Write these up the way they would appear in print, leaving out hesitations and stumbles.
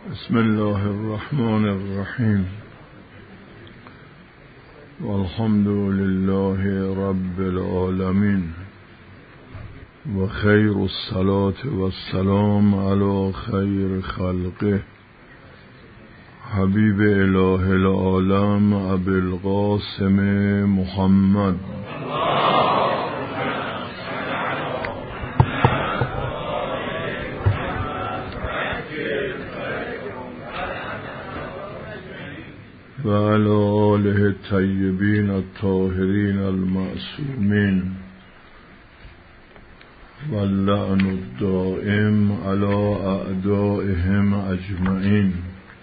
بسم الله الرحمن الرحیم والحمد لله رب العالمین و خیر الصلاة والسلام علی خیر خلقه حبیب اله العالم ابی القاسم محمد و علی آله الطیبین الطاهرین المعصومین و اللعن الدائم علی اعدائهم اجمعین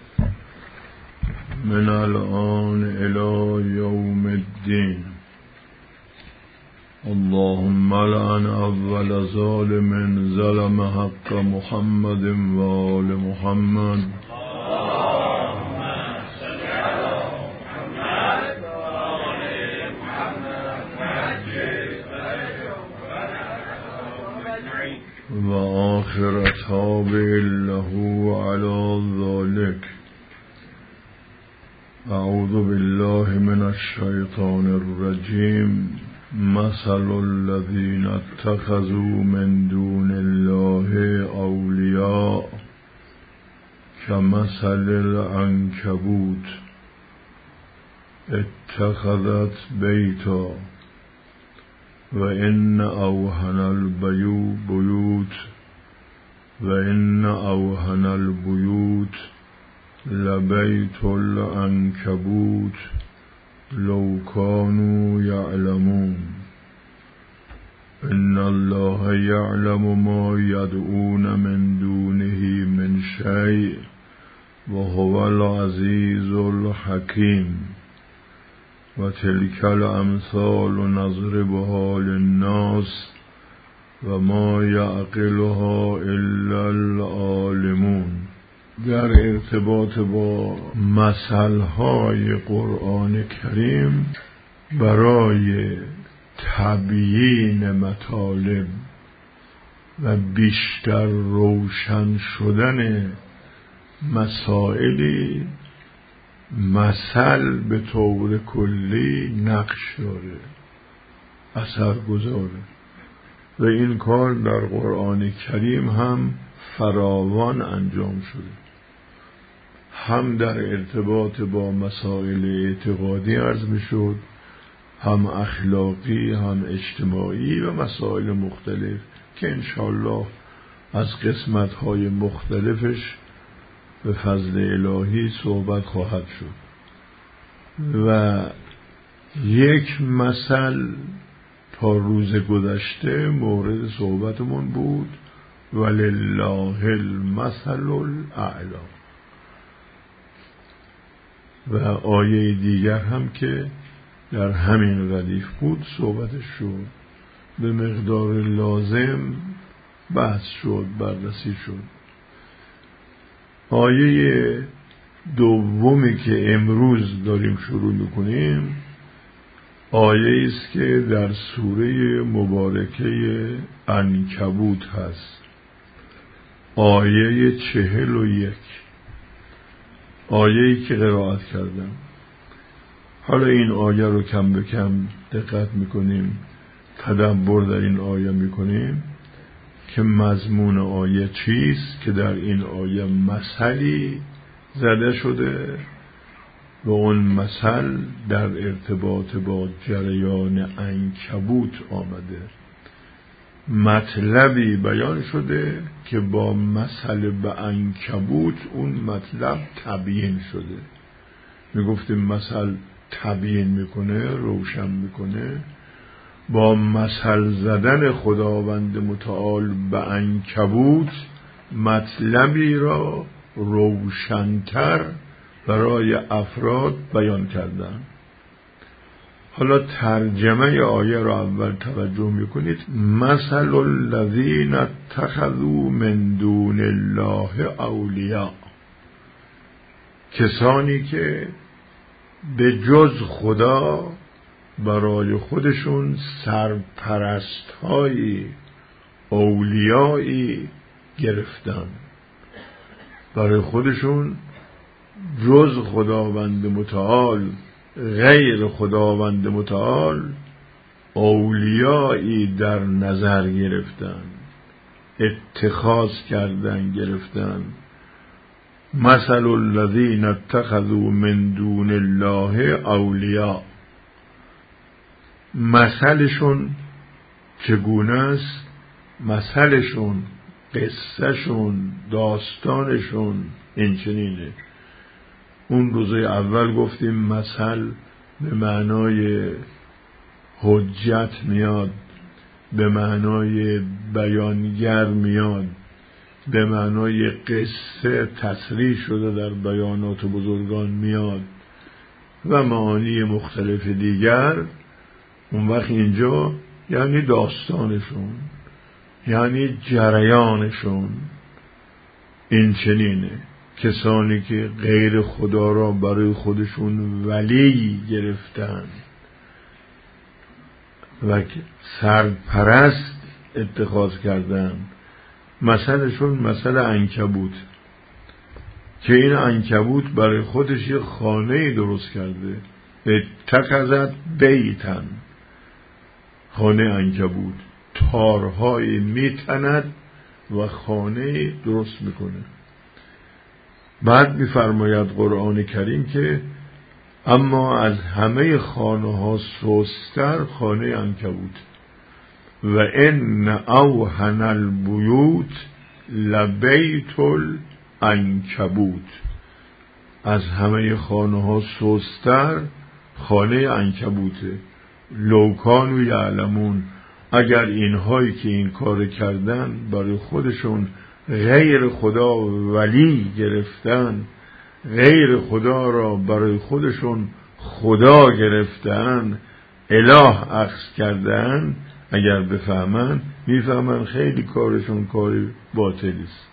من الآن الی یوم الدین. اللهم لعن اول ظالم ظلم حق محمد و آل محمد و آخر تابع له علی ذلك. اعوذ بالله من الشیطان الرجیم. مثل الذین اتخذوا من دون الله اولیاء کمثل العنکبوت اتخذت بیتا و ان اوهن البیوت لبیت العنکبوت لو كانوا يعلمون. ان الله يعلم ما يدعون من دونه من شيء وهو العزيز الحكيم. و تلك الامثال نضربها للناس و ما یعقلها الا العالمون. در ارتباط با مثلهای قرآن کریم برای تبیین مطالب و بیشتر روشن شدن مسائلی مثل به طور کلی نقش داره، اثر گذاره و این کار در قرآن کریم هم فراوان انجام شده، هم در ارتباط با مسائل اعتقادی عرض میشد، هم اخلاقی، هم اجتماعی و مسائل مختلف که انشاءالله از قسمت‌های مختلفش به فضل الهی صحبت خواهد شد. و یک مثل تا روز گذشته مورد صحبتمون بود، ولله المثل الاعلی. و آیه دیگر هم که در همین ردیف بود صحبتش شد، به مقدار لازم بحث شد، بررسی شد. آیه دومی که امروز داریم شروع میکنیم آیه است که در سوره مبارکه عنکبوت هست، آیه 41، آیه‌ای که قرائت کردم. حالا این آیه رو کم به کم دقت میکنیم، تدبر در این آیه میکنیم که مضمون آیه چیست، که در این آیه مثلی زده شده و اون مثل در ارتباط با جریان عنکبوت آمده، مطلبی بیان شده که با مثل به عنکبوت اون مطلب تبیین شده. میگفتیم مثل تبیین میکنه، روشن میکنه. با مثل زدن خداوند متعال به عنکبوت مطلبی را روشن‌تر برای افراد بیان کردن. حالا ترجمه آیه را اول توجه میکنید. مثل الذین اتخذوا من دون الله اولیاء، کسانی که به جز خدا برای خودشون سرپرست‌هایی، اولیایی گرفتن. برای خودشون جز خداوند متعال، غیر خداوند متعال اولیایی در نظر گرفتن، اتخاذ کردن، گرفتن. مثل الذین اتخذوا من دون الله اولیاء، مثلشون چگونه است؟ مثلشون، قصهشون، داستانشون این چنینه. اون روزه اول گفتیم مثل به معنای حجت میاد، به معنای بیانگر میاد، به معنای قصه تصریح شده در بیانات بزرگان میاد و معانی مختلف دیگر. اون وقت اینجا یعنی داستانشون، یعنی جریانشون این چنینه. کسانی که غیر خدا را برای خودشون ولی گرفتن و سرپرست اتخاذ کردن، مثلشون مثل عنکبوت که این عنکبوت برای خودش یه خانه‌ای درست کرده. اتخذت بیتن، خانه عنکبوت، تارهایی میتند و خانه درست میکنه. بعد میفرماید قرآن کریم که اما از همه خانه ها سستر خانه عنکبوت و ان اوهن البیوت لبیت العنکبوت، از همه خانه ها سستر خانه عنکبوته. لو کانوا یعلمون، اگر اینهایی که این کار کردن برای خودشون غیر خدا ولی گرفتن، غیر خدا را برای خودشون خدا گرفتن، اله اخذ کردن، اگر بفهمن میفهمن خیلی کارشون کار باطلی است.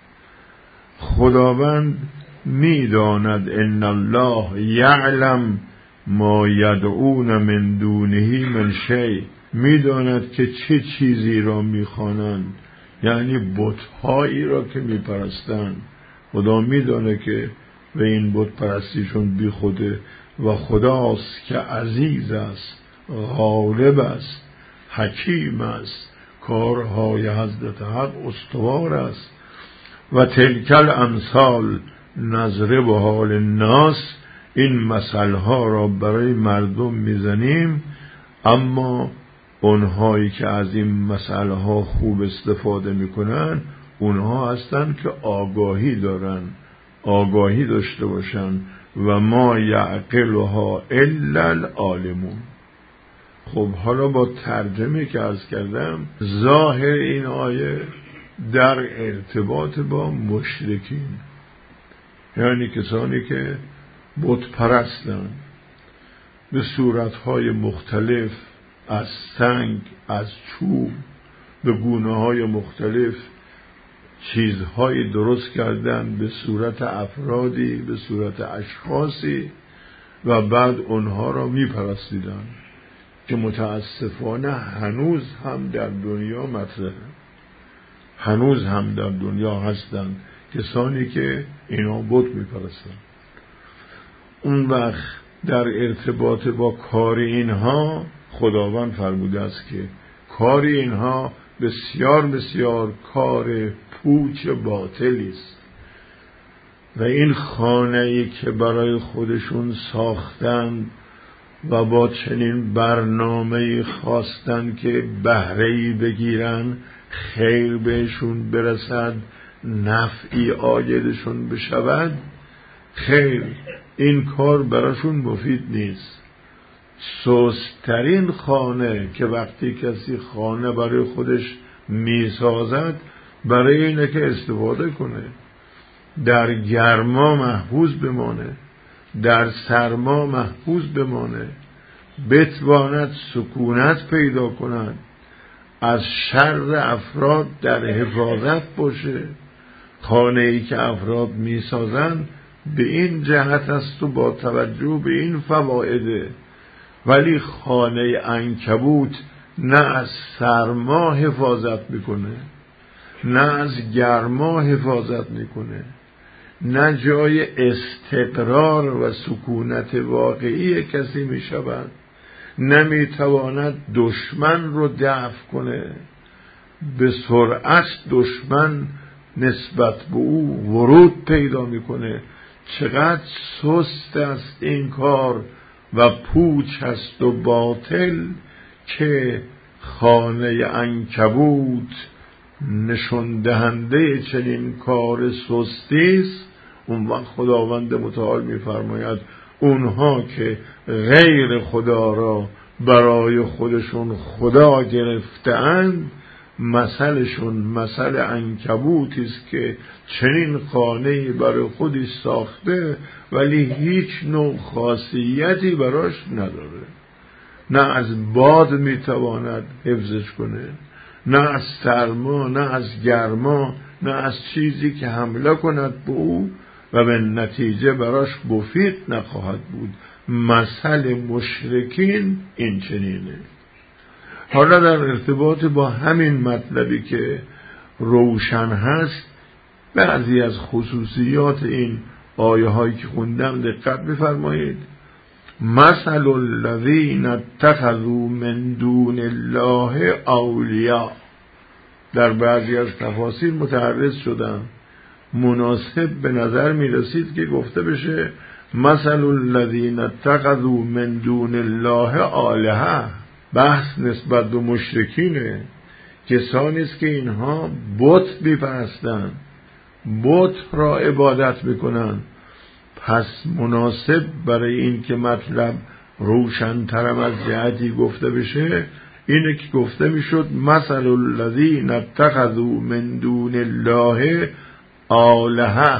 خداوند میداند ان الله یعلم ما یدعون من دونه من شیء، میداند که چه چیزی را میخوانند، یعنی بت‌هایی را که میپرستند. خدا میدانه که به این بت پرستیشون بی خوده و خداست که عزیز است، غالب است، حکیم است، کارهای حضرت حق استوار است. و تلکل امثال نضربها للناس، این مثلها را برای مردم میزنیم، اما اونهایی که از این مثلها خوب استفاده میکنن اونها هستن که آگاهی دارن، آگاهی داشته باشن. و ما یعقلها الا العالمون. خب حالا با ترجمه که عرض کردم، ظاهر این آیه در ارتباط با مشرکین، یعنی کسانی که بت پرستن به صورتهای مختلف، از سنگ، از چوب، به گونه‌های مختلف چیزهایی درست کردن به صورت افرادی، به صورت اشخاصی و بعد اونها را میپرستیدن که متاسفانه هنوز هم در دنیا مطرحه. هنوز هم در دنیا هستن کسانی که اینا بت میپرستن. اون وقت در ارتباط با کار اینها خداوند فرموده است که کار اینها بسیار بسیار کار پوچ باطلی است و این خانه‌ای که برای خودشون ساختن و با چنین برنامه‌ای خواستن که بهره‌ای بگیرن، خیر بهشون برسد، نفعی عایدشون بشود، خیر این کار براشون مفید نیست. سست‌ترین خانه که وقتی کسی خانه برای خودش میسازد برای اینه که استفاده کنه، در گرما محفوظ بمانه، در سرما محفوظ بمانه، بتواند سکونت پیدا کند، از شر افراد در حفاظت باشه. خانه‌ای که افراد میسازن به این جهت است و با توجه به این فوائده. ولی خانه عنکبوت نه از سرما حفاظت میکنه، نه از گرما حفاظت میکنه، نه جای استقرار و سکونت واقعی کسی می شود، نمی تواند دشمن رو دفع کنه. به سرعت دشمن نسبت به او ورود پیدا میکنه. چقدر سست است این کار و پوچ است و باطل که خانه عنکبوت نشون دهنده چنین کار سستی است. اون وقت خداوند متعال میفرماید اونها که غیر خدا را برای خودشون خدا گرفتند، مثلشون مثل عنکبوتی است که چنین خانه‌ای برای خودش ساخته ولی هیچ نوع خاصیتی براش نداره. نه از باد میتواند حفظش کنه، نه از سرما، نه از گرما، نه از چیزی که حمله کند به او و به نتیجه براش مفید نخواهد بود. مثل مشرکین این چنینه. حالا در ارتباط با همین مطلبی که روشن هست، بعضی از خصوصیات این آیه هایی که خوندم دقت بفرمایید. مثل الذین اتخذوا من دون الله اولیاء، در بعضی از تفاسیر متعرض شدن، مناسب به نظر می رسید که گفته بشه مثل الذین اتخذوا من دون الله آلهه. بحث نسبت به مشرکینه، کسانی است که اینها بت می‌پرستند، بت را عبادت میکنند. پس مناسب برای این که مطلب روشن‌تر از جهتی گفته بشه اینه که گفته میشد مثل الذین اتخذوا من دون الله آلهه،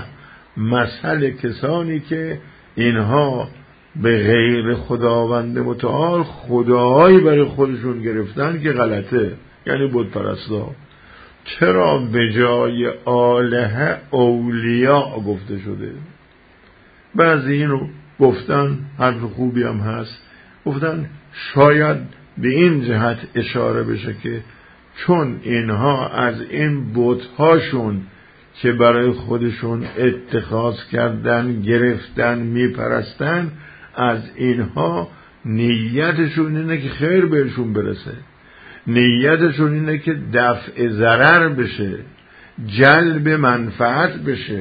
مثل کسانی که اینها به غیر خداوند متعال خداهایی برای خودشون گرفتن که غلطه، یعنی بت پرستا. چرا به جای آلهه اولیاء گفته شده؟ بعضی اینو گفتن، حرف خوبی هم هست، گفتن شاید به این جهت اشاره بشه که چون اینها از این بت‌هاشون که برای خودشون اتخاذ کردن، گرفتن، میپرستن، از اینها نیتشون اینه که خیر بهشون برسه، نیتشون اینه که دفع ضرر بشه، جلب منفعت بشه،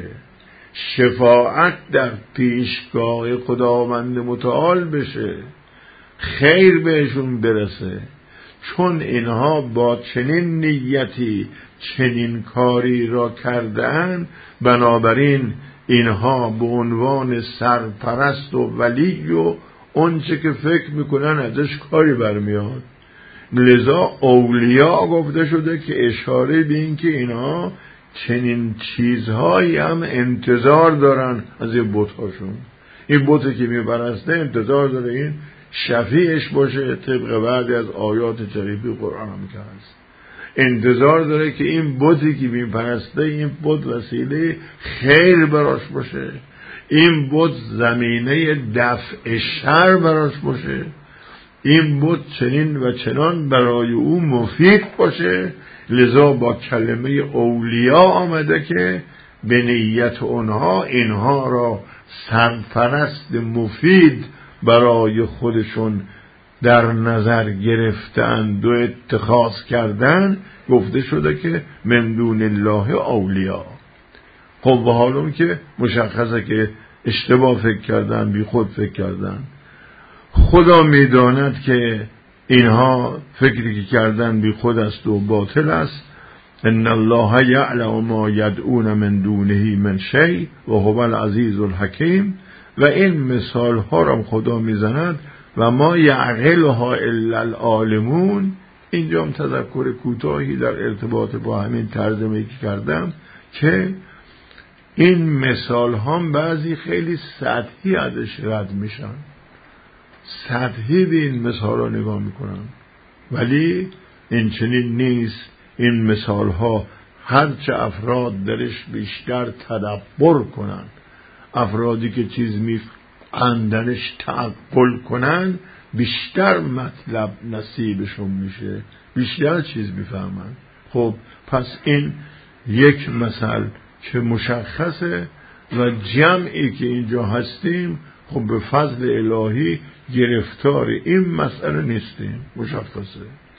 شفاعت در پیشگاه خداوند متعال بشه، خیر بهشون برسه. چون اینها با چنین نیتی چنین کاری را کردن، بنابراین اینها به عنوان سرپرست و ولی و اونچه که فکر میکنن ازش کاری برمیاد. لذا اولیاء گفته شده که اشاره به این که اینها چنین چیزهایی هم انتظار دارن از این بت‌هاشون. این بتی که میپرسته انتظار داره این شفیعش باشه، طبق بعضی از آیات جلیلی قرآن هم که هست. انتظار داره که این بتی که میپرسته، این بت وسیله خیر براش باشه، این بت زمینه دفع شر براش باشه، این بت چنین و چنان برای او مفید باشه. لذا با کلمه اولیاء آمده که به نیت اونها اینها را سرپرست مفید برای خودشون در نظر گرفتند و اتخاذ کردن. گفته شده که من دون الله اولیاء. خب و حالا که مشخصه که اشتباه فکر کردن، بی خود فکر کردن. خدا میداند که اینها فکری که کردن بی خود است و باطل است. ان الله یعلم ما یدعون من دونه من شیء و هو العزیز الحکیم. و این مثال ها را خدا میزند و ما یعقلها الا العالمون. اینجا هم تذکر کوتاهی در ارتباط با همین ترجمه که کردم که این مثال ها بعضی خیلی سطحی ازش رد میشن، سطحی به این مثال ها نگاه میکنن، ولی این چنین نیست. این مثال ها هرچه افراد درش بیشتر تدبر کنن، افرادی که چیز میفهمندنش تعقل کنن، بیشتر مطلب نصیبشون میشه، بیشتر چیز میفهمن. خب پس این یک مثل که مشخصه و جمعی که اینجا هستیم خب به فضل الهی گرفتار این مسئله نیستیم. مشخصه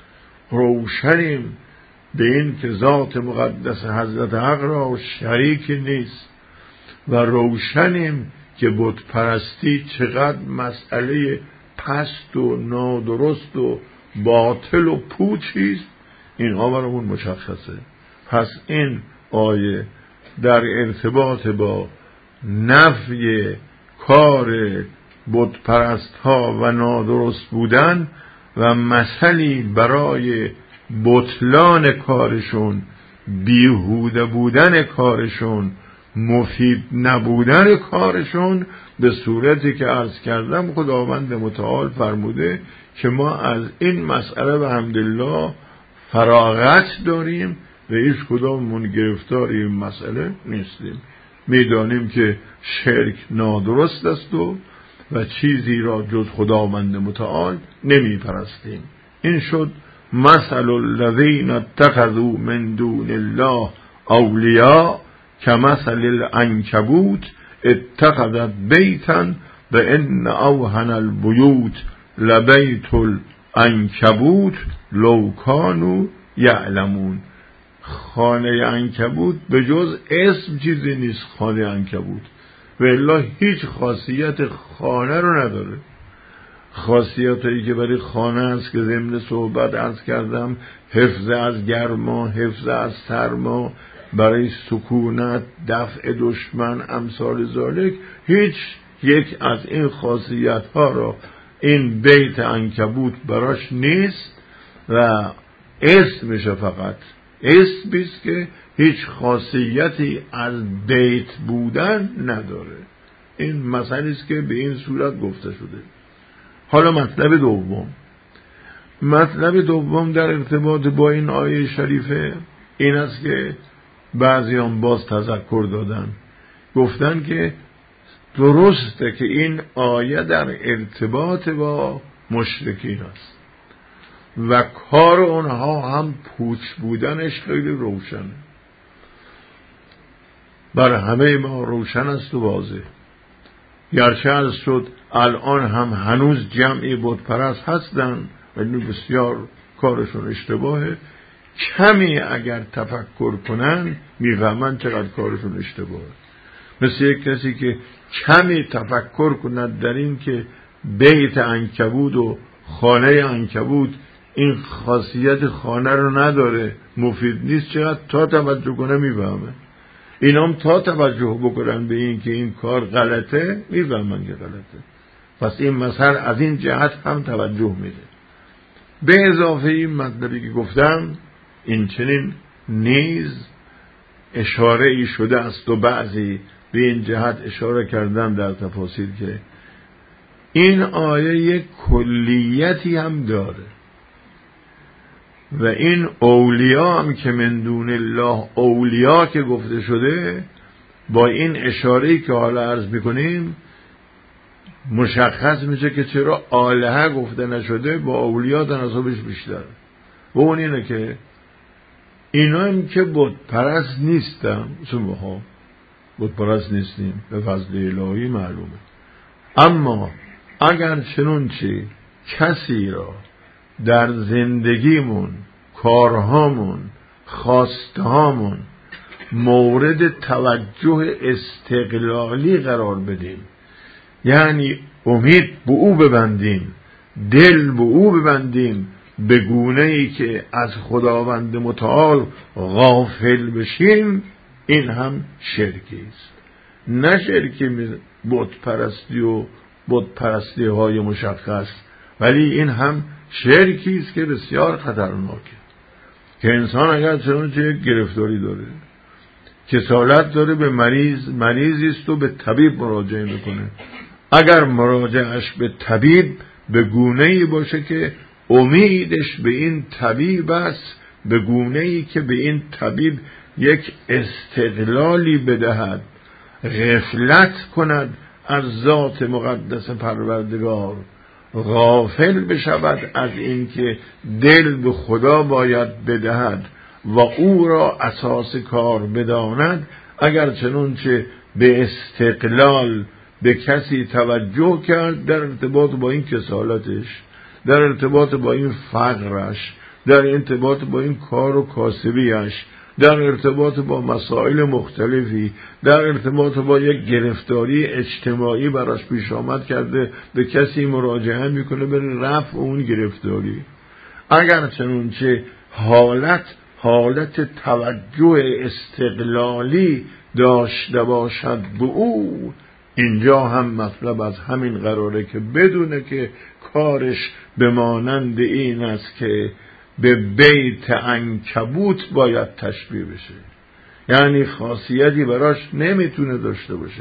روشنیم به این که ذات مقدس حضرت حق را شریک نیست و روشنیم که بت پرستی چقدر مسئله پست و نادرست و باطل و پوچیست. اینها برامون مشخصه. پس این آیه در ارتباط با نفی کار بت پرست ها و نادرست بودن و مثلی برای بطلان کارشون، بیهوده بودن کارشون، مفید نبودن کارشون، به صورتی که عرض کردم خداوند متعال فرموده که ما از این مسئله به حمدالله فراغت داریم و هیچ کداممون گرفتار این مسئله نیستیم. میدانیم که شرک نادرست است و چیزی را جز خداوند متعال نمی پرستیم. این شد مثل الذین اتخذوا من دون الله اولیاء کمثل العنکبوت اتخذت بیتا و ان اوهن البیوت لبیت العنکبوت لو کانوا یعلمون. خانه عنکبوت به جز اسم چیزی نیست. خانه عنکبوت و الا هیچ خاصیت خانه رو نداره. خاصیتایی که برای خانه است که ضمن صحبت عرض کردم، حفظ از گرما، حفظ از سرما، برای سکونت، دفع دشمن، امثال ذالک، هیچ یک از این خاصیت ها را این بیت عنکبوت براش نیست و اسمشه، فقط اسمیست که هیچ خاصیتی از بیت بودن نداره. این مسئله است که به این صورت گفته شده. حالا مطلب دوم در ارتباط با این آیه شریفه این است که بعضیان باز تذکر دادن، گفتن که درسته که این آیه در ارتباط با مشرکین است و کار اونها هم پوچ بودنش خیلی روشنه، بر همه ما روشن است و واضح. گرچه عرض شد الان هم هنوز جمعی بت پرست هستن و بسیار کارشون اشتباهه. کمی اگر تفکر کنن میفهمن چقدر کارشون اشتباهه. مثل یک کسی که کمی تفکر کند در این که بیت عنکبوت و خانه عنکبوت این خاصیت خانه رو نداره، مفید نیست، چقدر تا توجه کنه میفهمه. اینام تا توجه بکنن به این که این کار غلطه میفهمن که غلطه. پس این مثل از این جهت هم توجه میده. به اضافه این مطلبی که گفتم، این چنین نیز اشاره ای شده است و بعضی به این جهت اشاره کردن در تفاسیر که این آیه یک کلیتی هم داره و این اولیاء هم که من دون الله اولیاء که گفته شده، با این اشاره‌ای که حالا عرض میکنیم مشخص میشه که چرا آلهه گفته نشده، با اولیاء تناسبش بیشتر. و اون اینه که اینا هم که بت پرست نیستن، شما بت پرست نیستیم به فضل الهی معلومه، اما اگر چنانچه کسی را در زندگیمون، کارهامون، خواستهامون مورد توجه استقلالی قرار بدیم، یعنی امید به او ببندیم، دل به او ببندیم، به گونه‌ای که از خداوند متعال غافل بشیم، این هم شرکی است. نه شرکی بت پرستی و بت پرستی های مشخص، ولی این هم شرکی است که بسیار خطرناکه، که انسان اگر چنانچه یک گرفتاری داره، کسالت داره، به مریضی است و به طبیب مراجعه میکنه، اگر مراجعهش به طبیب به گونه‌ای باشه که امیدش به این طبیب است، به گونه‌ای که به این طبیب یک استقلالی بدهد، غفلت کند از ذات مقدس پروردگار، غافل بشود از این که دل به خدا باید بدهد و او را اساس کار بداند، اگر چنانچه به استقلال به کسی توجه کرد در ارتباط با این کسالتش، در ارتباط با این فقرش، در ارتباط با این کار و کاسبیش، در ارتباط با مسائل مختلفی، در ارتباط با یک گرفتاری اجتماعی براش پیش آمد کرده، به کسی مراجعه میکنه برای رفع اون گرفتاری. اگر چنانچه حالت توجه استقلالی داشته باشد به او، اینجا هم مطلب از همین قراره که بدونه که کارش به مانند این است که به بیت عنکبوت باید تشبیه بشه، یعنی خاصیتی براش نمیتونه داشته باشه.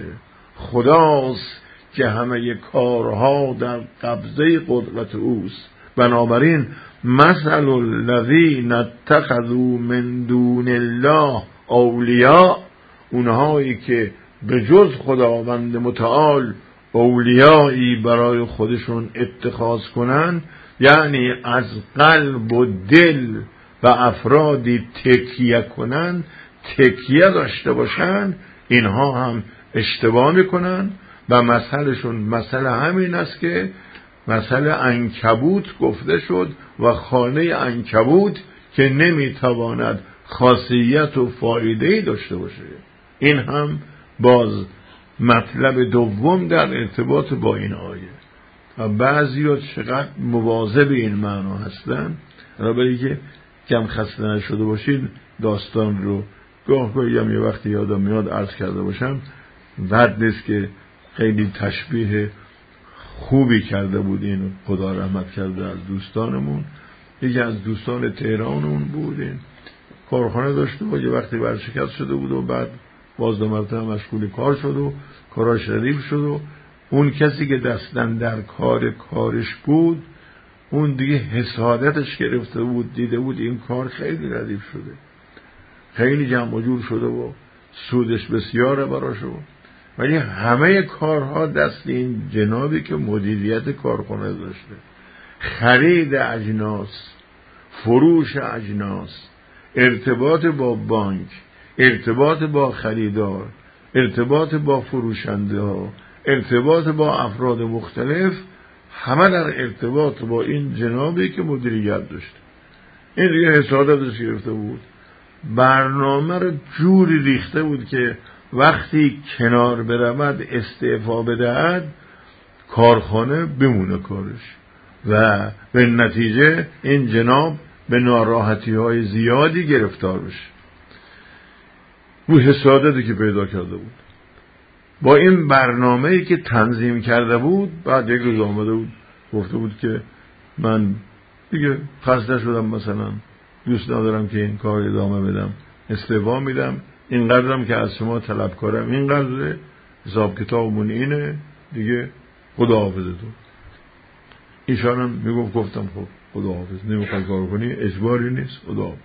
خداست که همه کارها در قبضه قدرت اوست. بنابراین مثل الذین اتخذوا من دون الله اولیاء، اونهایی که به جز خداوند متعال اولیایی برای خودشون اتخاذ کنن، یعنی از قلب و دل و افرادی تکیه کنن، تکیه داشته باشن، اینها هم اشتباه میکنن و مثلشون مثل همین است که مثل عنکبوت گفته شد و خانه عنکبوت که نمیتواند خاصیت و فایده‌ای داشته باشه. این هم باز مطلب دوم در ارتباط با این آیه. و بعضی‌ها چقدر مواظب این معنا هستن، برای که کم خسته نشده باشید داستان رو گاهی هم یه وقتی یادم میاد عرض کرده باشم. بد نیست که خیلی تشبیه خوبی کرده بود، این خدا رحمت کرده از دوستانمون. یکی از دوستان تهرانمون بود، این کارخانه داشته و یه وقتی ورشکست شده بود و بعد باز دو مرتبه مشغول کار شد و کاراش ردیف شد و اون کسی که دستن در کارش بود اون دیگه حسادتش گرفته بود، دیده بود این کار خیلی ردیف شده، خیلی جمع و جور شده و سودش بسیاره براشه، ولی همه کارها دست این جنابی که مدیریت کارخانه داشته، خرید اجناس، فروش اجناس، ارتباط با بانک، ارتباط با خریدار، ارتباط با فروشنده ها، ارتباط با افراد مختلف، همه در ارتباط با این جنابی که مدیریت داشته. این دیگه حسادتش گرفته بود، برنامه رو جوری ریخته بود که وقتی کنار برود استعفا بدهد کارخانه بمونه کارش و به نتیجه این جناب به ناراحتی های زیادی گرفتار بشه. اون حسادتی که پیدا کرده بود با این برنامه‌ای که تنظیم کرده بود، بعد یک روز آمده بود گفته بود که من دیگه خسته شدم، مثلا دوست ندارم که این کار ادامه بدم، استعفا میدم، اینقدرم که از شما طلبکارم، اینقدر حساب کتابمون اینه دیگه، خداحافظ تو. ایشان هم میگفت گفتم خب خداحافظ، نمیخوای کار کنی اجباری نیست، خداحافظ.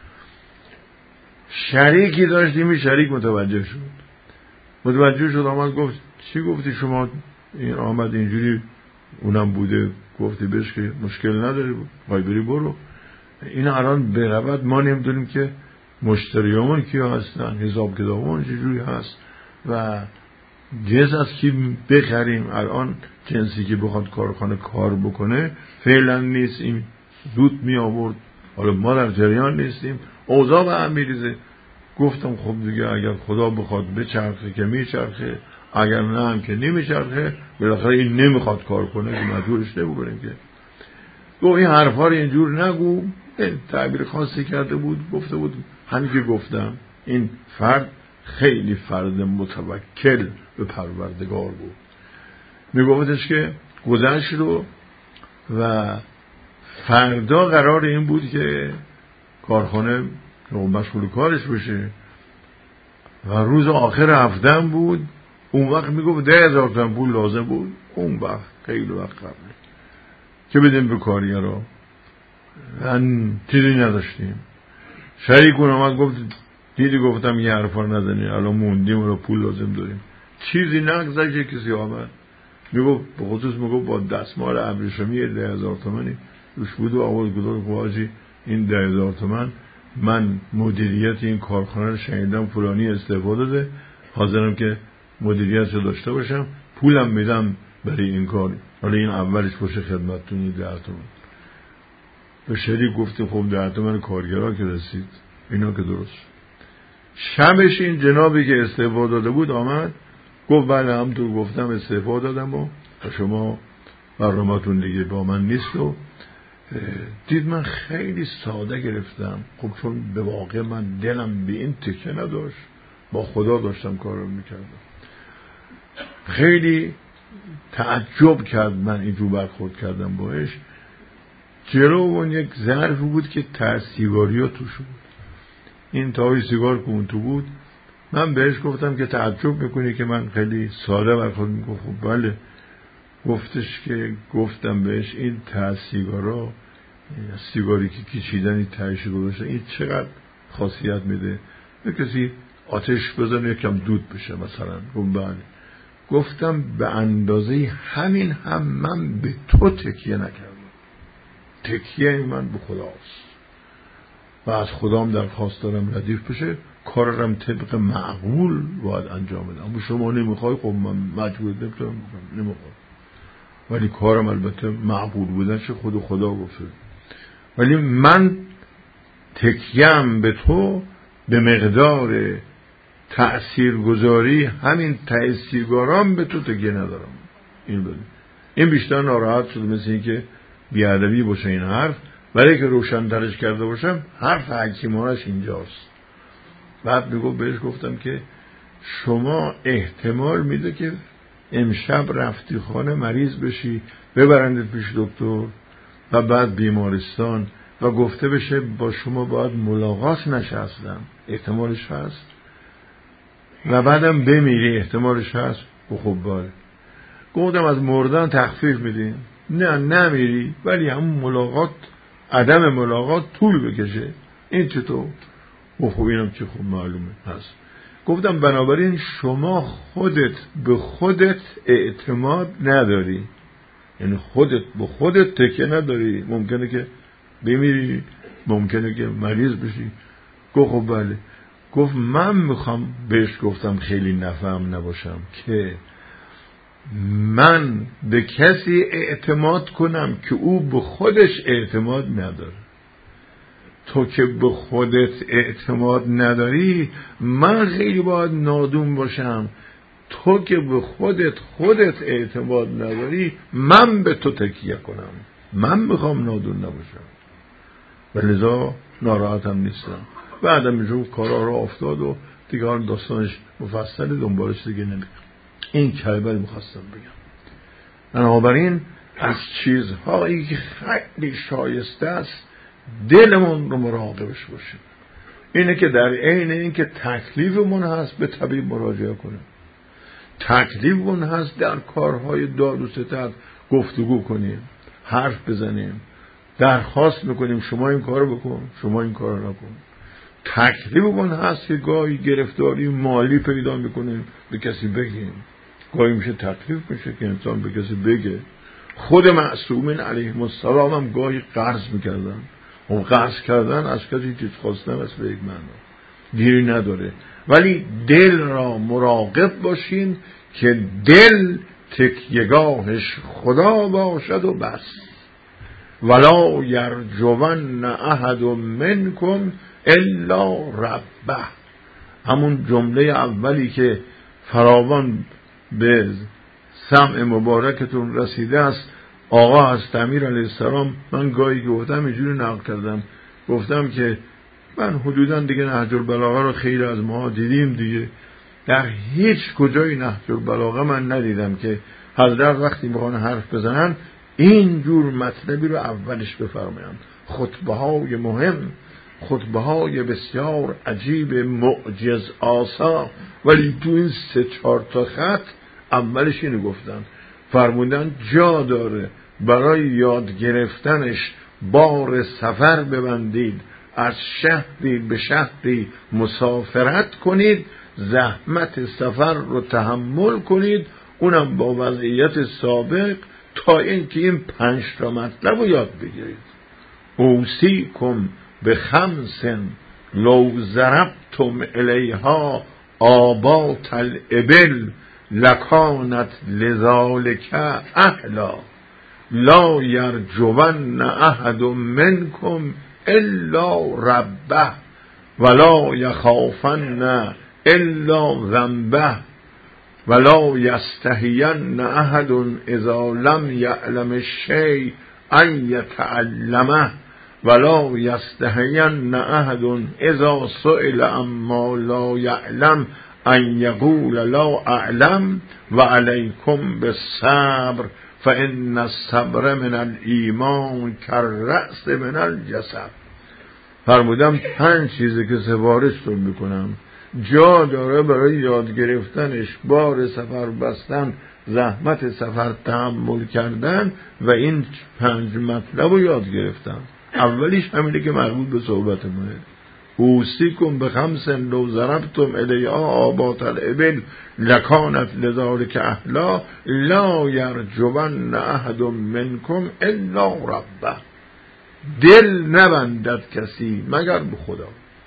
شریکی داشتیم، این شریک متوجه شد آمد گفت چی گفتی شما؟ این آمد اینجوری، اونم بوده، گفتی بهش که مشکل نداری خواهی بری برو. این الان به ربط ما نمیدونیم که مشتریامون کیا هستن، حساب کتابمون چجوری هست و جنس از کی بخریم. الان جنسی که بخواد کارخانه کار بکنه فعلا نیست، این زود می آورد، حالا ما در جریان نیستیم، اوضاع به هم میریزه. گفتم خب دیگه اگر خدا بخواد بچرخه که میچرخه، اگر نه هم که نمیچرخه، بالاخره این نمیخواد کار کنه که مجبورش نمیکنیم که. گفت این حرفا رو اینجور نگو، تعبیر خاصی کرده بود، گفته بود همین که گفتم، این فرد خیلی فرد متوکل به پروردگار بود. میگفتش که گذشت رو و فردا قرار این بود که کارخانه مشغول کارش بشه و روز آخر هفته بود. اون وقت میگفت 10,000 تومان پول لازم بود، اون وقت خیلی وقت قبله که بدیم به کارگرها، من چیزی نداشتیم. شریکون آمد گفت دیدی گفتم یه حرفا نزنی، الان موندیم و پول لازم داریم. چیزی نگذشت، کسی آمد میگفت به خصوص میگفت با دستمال ابریشمی 10,000 تومانی روش بود و آواز گذاشت خواهی این 10,000 تومان من مدیریت این کارخانه رو شنیدم فلانی استفاده داده، حاضرم که مدیریت رو داشته باشم، پولم میدم برای این کار. حالا این اولش باشه خدمتتون 10 تومن. به شریک گفته خب 10 تومن کارگرها که رسید، اینا که درست. شبش این جنابی که استعفا داده بود آمد گفت بله همونطور گفتم استعفا دادم و شما برنامه‌تون دیگه با من نیست. و دید من خیلی ساده گرفتم، خب چون به واقع من دلم به این تکه نداشت، با خدا داشتم کار رو میکردم. خیلی تعجب کرد من اینجور برخورد کردم باش. جلو اون یک ظرف بود که ته سیگاری ها توش بود، این تای سیگار که اون تو بود. من بهش گفتم که تعجب میکنی که من خیلی ساده برخورد میکنم. خب بله. گفتش که گفتم بهش این ته سیگارا، سیگاری که کشیدنی تهش گذاشتن، این چقدر خاصیت میده؟ به کسی آتش بزنه یکم دود بشه مثلا. گفت بله. گفتم به اندازه همین هم من به تو تکیه نکردم، تکیه من به خداست و از خدام درخواست دارم ردیف بشه، کارم طبق معقول باید انجام بدم. اما شما نمیخوای، خب من مجبور نمیخوام، ولی کارم البته معقول بودن چه خدا گفته. ولی من تکیم به تو به مقدار تأثیرگذاری همین تأثیرگاران به تو تکیه ندارم. این بیشتر ناراحت شد، مثل این که بیادبی باشه این حرف، ولی که روشن ترش کرده باشم حرف حکیمانش اینجاست. بعد بهش گفتم که شما احتمال میده که امشب رفتی خانه مریض بشی، ببرندت پیش دکتر و بعد بیمارستان و گفته بشه با شما باید ملاقات نشستم، احتمالش هست. و بعدم بمیری، احتمالش هست. خب بله. گفتم از مردن تخفیف میدیم؟ نه نمیری، ولی همون ملاقات، عدم ملاقات طول بکشه. این چطور؟ خب اینم چه خب معلومه هست. گفتم بنابراین شما خودت به خودت اعتماد نداری، یعنی خودت به خودت تکیه نداری، ممکنه که بمیری، ممکنه که مریض بشی. گفت خب بله. گفت من میخوام، بهش گفتم خیلی نفهم نباشم، که من به کسی اعتماد کنم که او به خودش اعتماد نداره. تو که به خودت اعتماد نداری، من خیلی باید نادون باشم. تو که به خودت اعتماد نداری، من به تو تکیه کنم. من میخوام نادون نباشم و لذا ناراحتم نیستم. بعدم اینجور کارا را افتاد و دیگه آن داستانش مفصل، دنبالش دیگه نمیگم. این کلمه میخواستم بگم. بنابراین از چیزهایی که خیلی شایسته است دلمون رو مراقبش باشیم. اینه که در عین این که تکلیفمون هست به طبیب مراجعه کنیم، تکلیفمون هست در کارهای داد و ستد گفتگو کنیم، حرف بزنیم، درخواست میکنیم شما این کارو بکن، شما این کارو نکن. تکلیفمون هست که گاهی گرفتاری مالی پیدا میکنیم به کسی بگیم، گاهی میشه تکلیف میشه که انسان به کسی بگه. خود معصومین علیهم السلام هم گاهی قرض میکردن. و قرض کردن از کسی چیز خواستن است به یک معنا دیری نداره، ولی دل را مراقب باشین که دل تکیهگاهش خدا باشد و بس. ولا یرجون احد منکم الا ربه. همون جمله اولی که فراوان به سمع مبارکتون رسیده است، آقا از امیر علیه السلام، من گاهی گفتم اینجوری نقل کردم، گفتم که من حدوداً دیگه نهج البلاغه رو خیلی از ما دیدیم دیگه، در هیچ کجای نهج البلاغه من ندیدم که حضرت وقتی میخوان حرف بزنن این جور مطلبی رو اولش بفرمایند. خطبه های مهم، خطبه های بسیار عجیب معجز آسا، ولی تو این 3-4 تا خط اولش اینو گفتن، فرمودن جا داره برای یاد گرفتنش بار سفر ببندید، از شهری به شهری مسافرت کنید، زحمت سفر رو تحمل کنید، اونم با وضعیت سابق، تا اینکه این 5 تا مطلب رو یاد بگیرید. اوصیکم به 5 لو ضربتم الیها آبات الابل لکانت لذالک اهلا لا یرجون احد منکم الا ربه ولا یخافن الا ذنبه ولا یستحین احد اذا لم یعلم الشیء ان یتعلمه ولا یستحین احد اذا سئل عما لا یعلم ان یقول لا اعلم و علیکم بالصبر فان الصبر من الایمان کالرأس من الجسد. فرمودم 5 چیزی که سفارشتون میکنم جا داره برای یاد گرفتنش، بار سفر بستن، زحمت سفر تحمل کردن و این 5 مطلب رو یاد گرفتم. اولیش همینه که مربوط به صحبت مونه. اوصیکم بخمس لو ضربتم الیها آبات الابل لکانت لذالک اهلا لا یرجون احد منکم الا ربه. دل نبندد کسی مگر به خدا،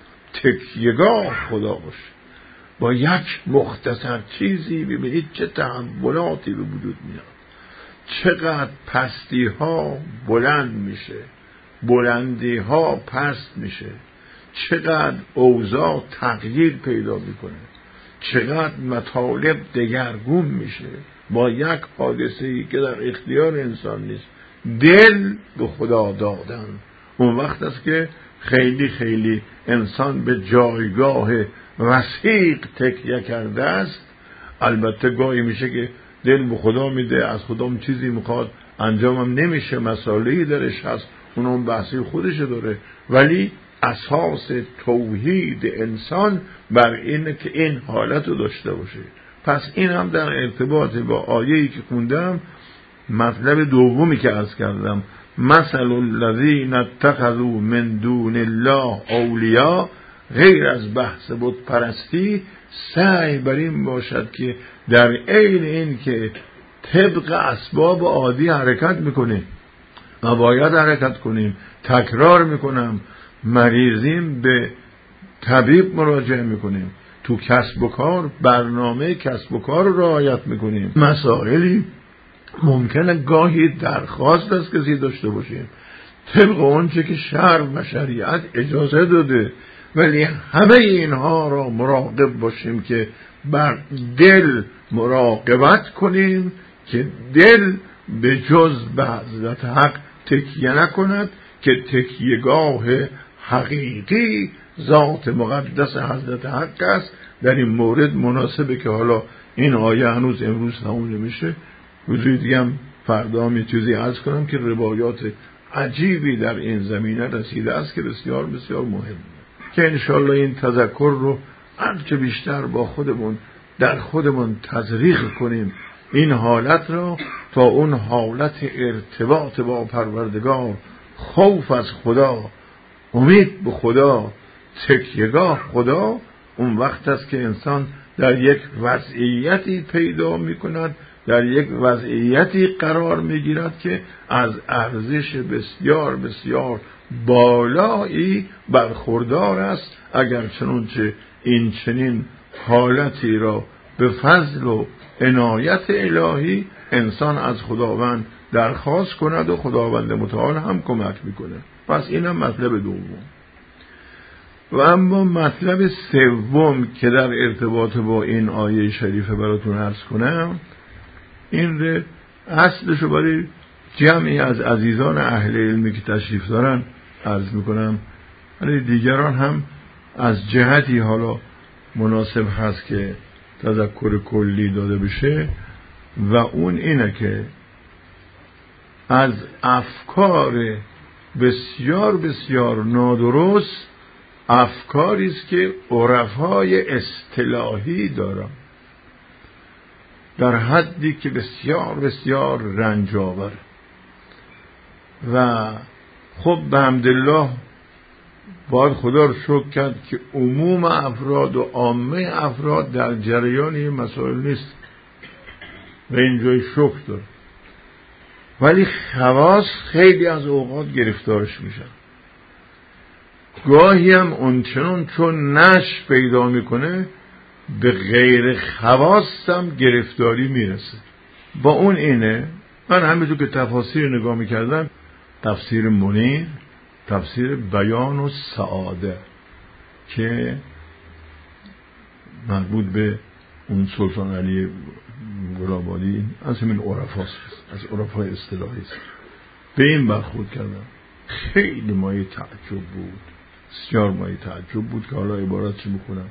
تکیهگاه خدا باشه. با یک مختصر چیزی ببینید چه تحولاتی به وجود میاد، چقدر پستی ها بلند میشه، بلندی ها پست میشه، چقدر اوضاع تغییر پیدا میکنه، چقدر مطالب دگرگون میشه با یک حادثه‌ای که در اختیار انسان نیست. دل به خدا دادن اون وقت است که خیلی خیلی انسان به جایگاه وثیق تکیه کرده است. البته گاهی میشه که دل به خدا میده، از خدا چیزی میخواد انجامم نمیشه، مسائلی درش هست، اونم بحثی خودش داره، ولی اساس توحید انسان بر اینه که این حالت رو داشته باشه. پس این هم در ارتباط با آیه‌ای که خوندم، مطلب دومی که عرض کردم، مثل الذین اتخذوا من دون الله اولیاء، غیر از بحث بت پرستی سعی بر این باشد که در عین این که طبق اسباب عادی حرکت میکنه و باید حرکت کنیم، تکرار میکنم، مریضیم به طبیب مراجعه میکنیم، تو کسب و کار برنامه کسب و کار رو رعایت میکنیم، مسائلی ممکنه گاهی درخواست از کسی داشته باشیم طبق اونچه که شرع و شریعت اجازه داده، ولی همه اینها را مراقب باشیم که بر دل مراقبت کنیم که دل به جز به حضرت حق تکیه نکند که تکیهگاه حقیقی ذات مقدس حضرت حق است. در این مورد مناسبه که حالا این آیه هنوز امروز تموم نمیشه، روزی دیگه هم فردا هم یه چیزی عرض کنم که روایات عجیبی در این زمینه رسیده است که بسیار بسیار مهمه، که انشالله این تذکر رو هرچه بیشتر با خودمون در خودمون تزریق کنیم، این حالت رو تا اون حالت ارتباط با پروردگار، خوف از خدا، امید به خدا، تکیهگاه خدا، اون وقت است که انسان در یک وضعیتی پیدا میکند، در یک وضعیتی قرار میگیرد که از ارزش بسیار بسیار بالایی برخوردار است. اگر چنانچه این چنین حالتی را به فضل و عنایت الهی انسان از خداوند درخواست کند و خداوند متعال هم کمک میکنه. پس اینم مطلب دوم. و اما مطلب سوم که در ارتباط با این آیه شریفه براتون عرض کنم، این اصلشو برای جمعی از عزیزان اهل علمی که تشریف دارن عرض میکنم، ولی دیگران هم از جهتی حالا مناسب هست که تذکر کلی داده بشه، و اون اینه که از افکار بسیار بسیار نادرست افکاری است که عرفای اصطلاحی دارن در حدی که بسیار بسیار رنج آور، و خب به حمدالله باید خدا رو شکر کرد که عموم افراد و عامه افراد در جریان این مسائل نیست و اینجای شکر داره، ولی خواص خیلی از اوقات گرفتارش میشن. گاهی هم اونچنان چون نش پیدا میکنه به غیر خواستم گرفتاری میرسه. با اون اینه، من همینطور که تفاسیر نگاه میکردم، تفسیر منیر، تفسیر بیان و سعاده که مربوط به اون سلطان علی گلابادی از همین عرفاست، از عرفای اصطلاحی است، به این برخورد کردم. خیلی مایه تعجب بود، بسیار مایه تعجب بود که حالا عبارت چی بکنم.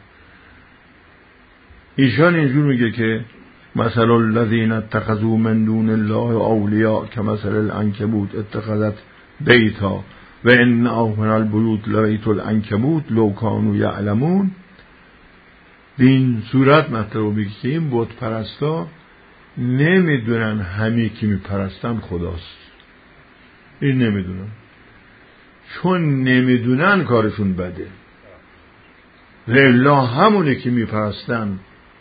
ایشان اینجور میگه که مثل الذین اتخذوا من دون الله اولیاء کمثل العنکبوت اتخذت بیتا و ان اوهن البیوت لبیت العنکبوت لو کانوا یعلمون. به این صورت مطلب میگه که این بت پرستا نمیدونن همی که میپرستن خداست. این نمیدونن، چون نمیدونن کارشون بده. لله همونه که میپرستن،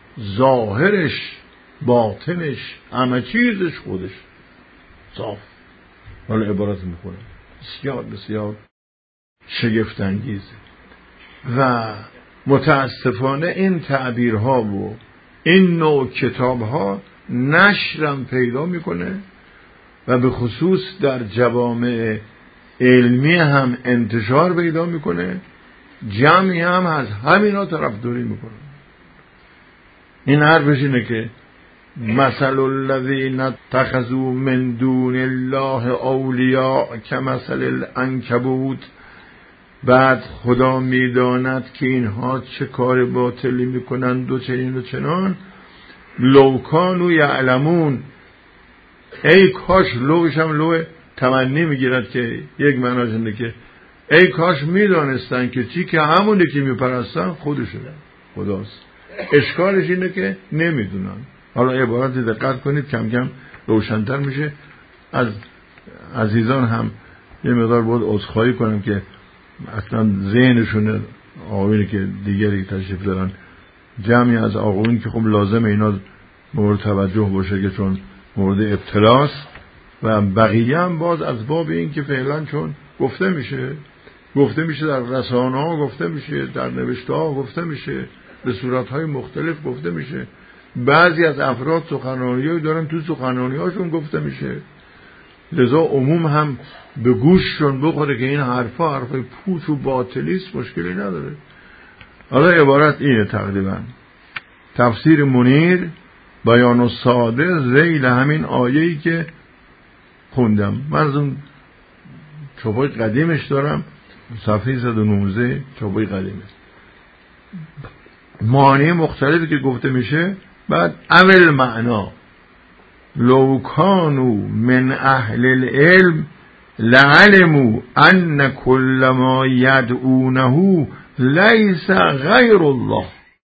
ظاهرش، باطنش، همه چیزش خودش صاف. حالا عبارت میکنه بسیار بسیار شگفت انگیزه و متاسفانه این تعبیرها و این نوع کتابها نشرم پیدا میکنه و به خصوص در جوامع علمی هم انتشار پیدا میکنه، جمعی هم از همینا طرفداری میکنه. این حرفش اینه که مثل الذین اتخذوا من دون الله اولیاء کمثل العنکبوت. بعد خدا میداند که اینها چه کار باطلی میکنند و چنین و چنان. لو کانوا یعلمون. ای کاش، لوش هم لو تمنی میگیرد که یک معناش اینه که ای کاش میدانستن که چی که همونی که میپرستن خودشونه، خداست. اشکالش اینه که نمیدونن. حالا عبارت دقت کنید کم کم روشن‌تر میشه. از عزیزان هم یه مقدار باید عذرخواهی کنم که اصلا ذهنشون آقایونی که دیگری تشریف دارن، جمعی از آقایون که خب لازم اینا مورد توجه باشه که چون مورد ابتلاست، و بقیه هم باز از باب این که فعلا چون گفته میشه در رسانه ها، گفته میشه در نوشته ها، گفته میشه به صورتهای مختلف گفته میشه. بعضی از افراد سخنرانی‌هایی دارن، تو سخنرانی‌هاشون گفته میشه، لذا عموم هم به گوششون بخوره که این حرفای پوچ و باطلیست، مشکلی نداره. حالا عبارت اینه تقریبا. تفسیر منیر، بیان و ساده، ذیل همین آیه‌ای که خوندم. من از اون چوبای قدیمش دارم، صفحه 119 چوبای قدیمش، معنی مختلفی که گفته میشه. بعد اول معنا لو کانوا من اهل العلم لعلموا ان كل ما يدعونه ليس غیر الله.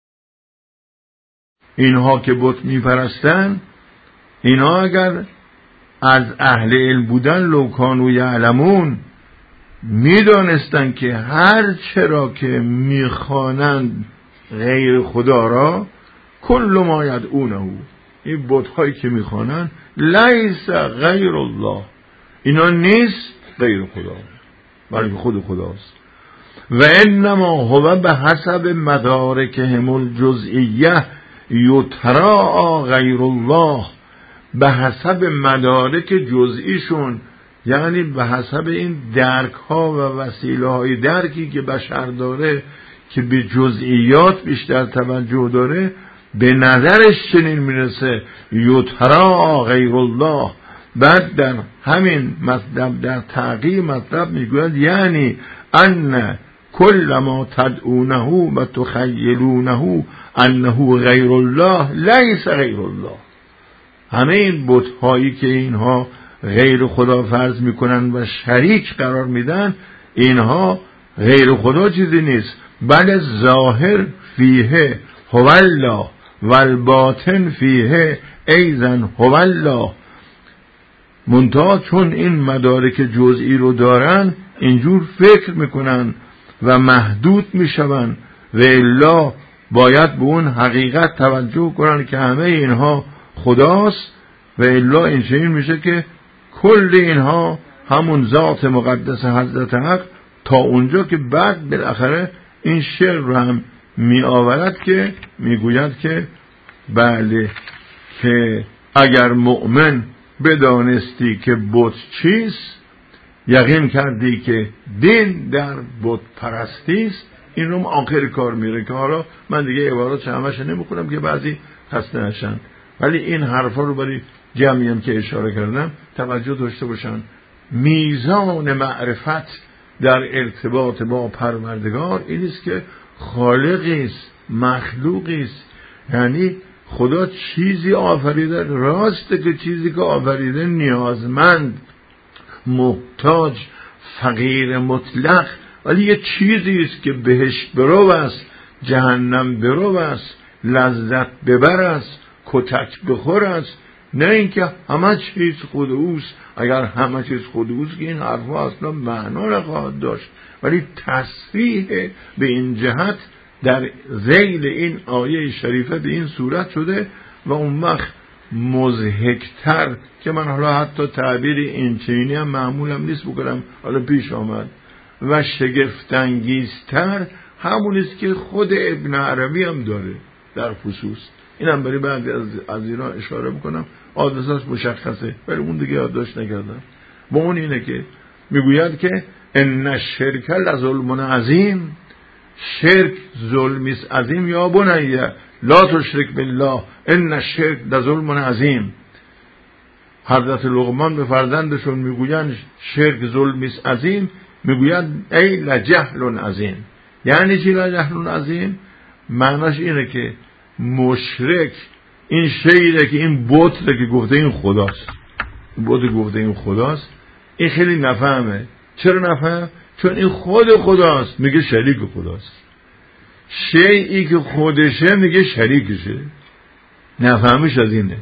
اینها که بت میپرستن، اینا اگر از اهل علم بودن، لو کانوا یعلمون، میدانستن که هر چرا که میخوانند غیر خدا را، کل ما یدعونه، این بت‌هایی که میخوانند، لیس غیر الله، اینا نیست غیر خدا بلکه خود خداست. و انما هو به حسب مدارکهم الجزئیه یتراء غیر الله. به حسب مدارک جزئیشون، یعنی به حسب این درک ها و وسیله های درکی که بشر داره که به جزئیات بیشتر توجه داره، به نظرش چنین میرسه یتراء غیر الله. بعد در همین مطلب، در تعقیب مطلب میگوید یعنی ان کل ما تدعونه و تخیلونه انه غیر الله لیس غیر الله. همه این بت‌هایی که اینها غیر خدا فرض میکنن و شریک قرار میدن، اینها غیر خدا چیزی نیست، بل ظاهر فیه هو الله و الباطن فیه ایضا هو الله. منتها چون این مدارک جزئی رو دارن، اینجور فکر میکنن و محدود میشون، و الا باید به اون حقیقت توجه کنن که همه اینها خداست، و الا این چنین میشه که کل اینها همون ذات مقدس حضرت حق، تا اونجا که بعد بالاخره این شعر رو هم می آورد که میگوید که بله که اگر مؤمن بدانستی که بت چیست، یقین کردی که دین در بت پرستی است. این رو آخر کار میره که حالا من دیگه عبارات همش نمیخونم که بعضی خسته نشن، ولی این حرفا رو برای جمعی هم که اشاره کردم توجه داشته باشن. میزان معرفت در ارتباط با پروردگار این است که خالقی است، مخلوقی است. یعنی خدا چیزی آفریده، راسته که چیزی که آفریده نیازمند، محتاج، فقیر مطلق، ولی یه چیزی است که بهشت برو است، جهنم برو است، لذت ببر است، کتک بخور است. نه اینکه همه چیز خود اوست. اگر همه چیز خود اوست که این حرفا اصلا معنا نخواهد داشت. ولی تصریح به این جهت در ذیل این آیه شریفه به این صورت شده و اون وقت مضحکتر که من حالا حتی تعبیر این چینی هم معمولم نیست بکنم، حالا پیش آمد، و شگفت‌انگیزتر همون است که خود ابن عربی هم داره در خصوص. اینم برای بعضی از اینا اشاره بکنم، آدرساش مشخصه ولی اون دیگه یادداشت نکردم. با اون اینه که میگوید که ان الشرک لظلم عظیم، شرک ظلمی است عظیم. یا بنی لا تشرک بالله ان الشرک لظلم عظیم. حضرت لقمان به فرزندشون میگویند شرک ظلمی است عظیم، میگوید ای لجهل عظیم. یعنی چی لجهل عظیم؟ معناش اینه که مشرک این شیره که این بت که گفته این خداست، بت گفته این خداست، این خیلی نفهمه. چرا نفهم؟ چون این خود خداست میگه شریک خداست، شیئی که خودشه میگه شریکشه. نفهمش از اینه.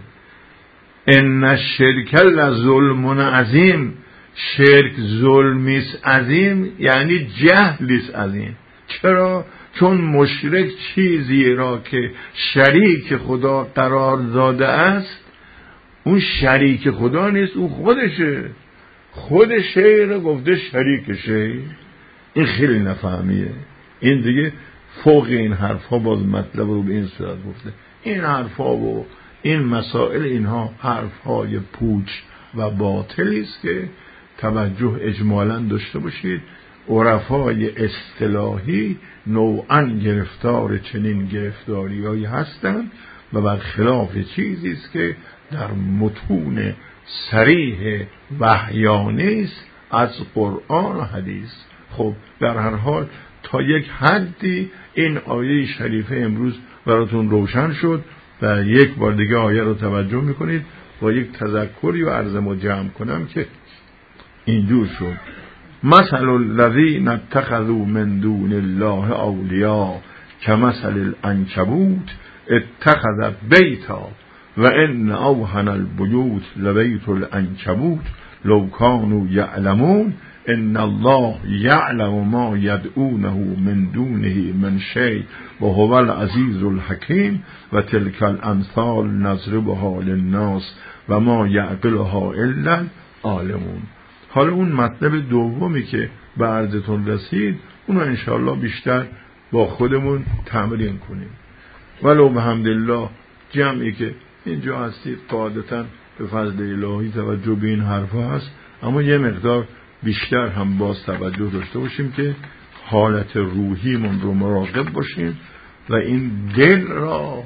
ان الشرک لظلم عظیم، شرک ظلمیست عظیم یعنی جهلیست عظیم. چرا؟ چون مشرک چیزی را که شریک خدا قرار داده است اون شریک خدا نیست، اون خودشه. خود شی را گفته شریکشه. این خیلی نفهمیه. این دیگه فوق این حرفا باز مطلب رو به این صورت گفته. این حرفا و این مسائل اینها حرفهای پوچ و باطلی است که توجه اجمالاً داشته باشید. عرفای اصطلاحی نوعاً گرفتار چنین گرفتاریایی هستند و برخلاف چیزی است که در متون صریح وحیانه است از قرآن و حدیث. خب در هر حال تا یک حدی این آیه شریفه امروز براتون روشن شد و یک بار دیگه آیه رو توجه میکنید. با یک تذکری و عرضم و جمع کنم که اینجور شد: مثل الذین اتخذوا من دون الله اولیاء کمثل العنکبوت اتخذت بیتا و ان اوهن البیوت لبیت العنکبوت لو کانوا یعلمون ان الله یعلم ما یدعونه من دونه من شیء و هو العزیز الحکیم و تلک الامثال نضربها للناس و ما یعقلها الا العالمون. حالا اون مطلب دومی که به عرضتون رسید اونو انشاءالله بیشتر با خودمون تمرین کنیم. ولو بحمدالله جمعی که اینجا هستید قاعدتاً به فضل الهی توجه به این حرفا هست، اما یه مقدار بیشتر هم باز توجه داشته باشیم که حالت روحیمون رو مراقب باشیم و این دل را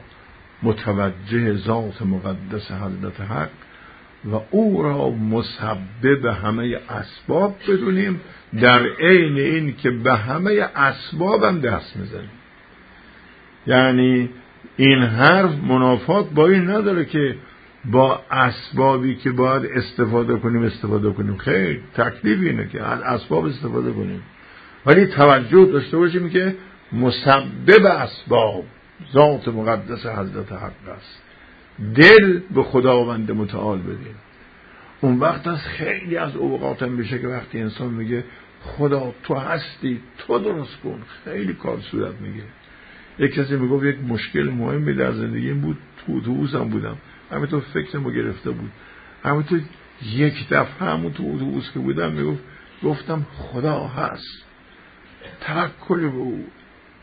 متوجه ذات مقدس حضرت حق و او را مسبب همه اسباب بدونیم، در عین این که به همه اسباب هم دست میزنیم. یعنی این حرف منافات با این نداره که با اسبابی که باید استفاده کنیم. خیر، تکلیف اینه که از اسباب استفاده کنیم، ولی توجه داشته باشیم که مسبب اسباب ذات مقدس حضرت حق است. دل به خداوند متعال بدیم. اون وقت از خیلی از اوقاتم میشه که وقتی انسان میگه خدا تو هستی، تو درست کن، خیلی کار صورت میگه. یک کسی میگفت یک مشکل مهمی در زندگیم بود، تو اتوبوسم بودم، همینطور فکرمو گرفته بود، همینطور یک دفعه همون تو اتوبوس که بودم گفتم خدا هست، توکل به او،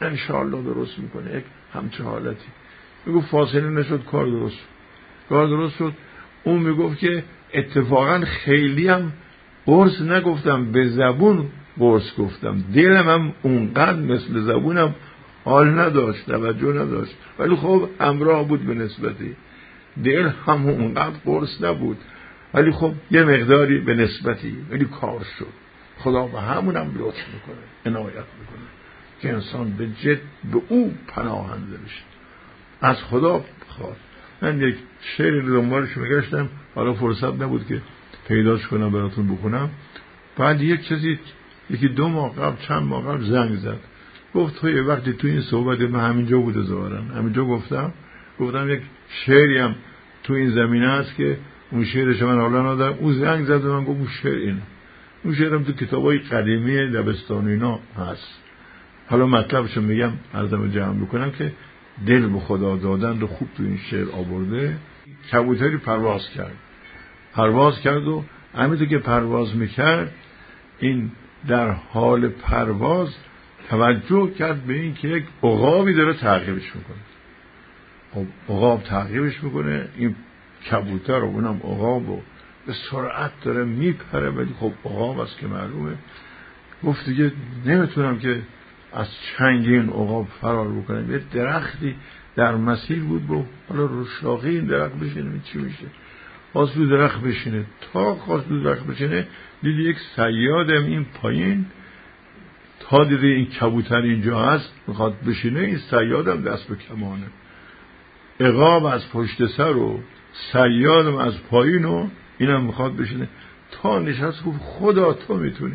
انشاءالله درست میکنه. یک همچه حالتی میگفت فاصله نشد کار درست شد. اون میگفت که اتفاقا خیلی هم قرص نگفتم، به زبون قرص گفتم، دلم هم اونقدر مثل زبونم حال نداشت، توجه نداشت، ولی خب همراه بود به نسبتی. دل هم اونقدر قرص نبود، ولی خب یه مقداری به نسبتی، ولی کار شد. خدا به همون هم لطف میکنه، عنایت میکنه که انسان به جد به او پناهنده بشه، از خدا بخواد. من یک شعر دنبالش میگشتم، حالا فرصت نبود که پیداش کنم براتون بخونم. بعد یکی 2 ماه قبل، چند ماه قبل زنگ زد، گفت تو یه وقتی تو این صحبت من همینجا بوده ظاهرا، همینجا گفتم یک شعری هم تو این زمینه است که اون شعرش من حالا ندارم. اون زنگ زد و من گفت اون شعر اینه. اون شعرم تو کتابای قدیمی دبستان اینا هست. حالا مطلبشو میگم، عرضم جمع بکنم که دل به خدا دادن رو خوب تو این شعر آورده. کبوتری پرواز کرد و همینطور که پرواز میکرد، این در حال پرواز توجه کرد به این که یک عقابی داره تعقیبش میکنه. خب عقاب تعقیبش میکنه، این کبوتر رو، اونم عقاب رو به سرعت داره میپره، ولی خب عقاب است که معلومه. گفت دیگه نمیتونم که از چنگ این عقاب فرار بکنم. یه درختی در مسیر بود، با حالا رو شاخه این درخت بشینه چی میشه. خواست رو درخت بشینه، تا خواست رو درخت بشینه دید یک صیادم این پایین، تا دیده این کبوتر اینجا هست میخواد بشینه، این صیادم دست به کمانه، عقاب از پشت سر و صیادم از پایین و اینم میخواد بشینه. تا نشست گفت خدا تو میتونی،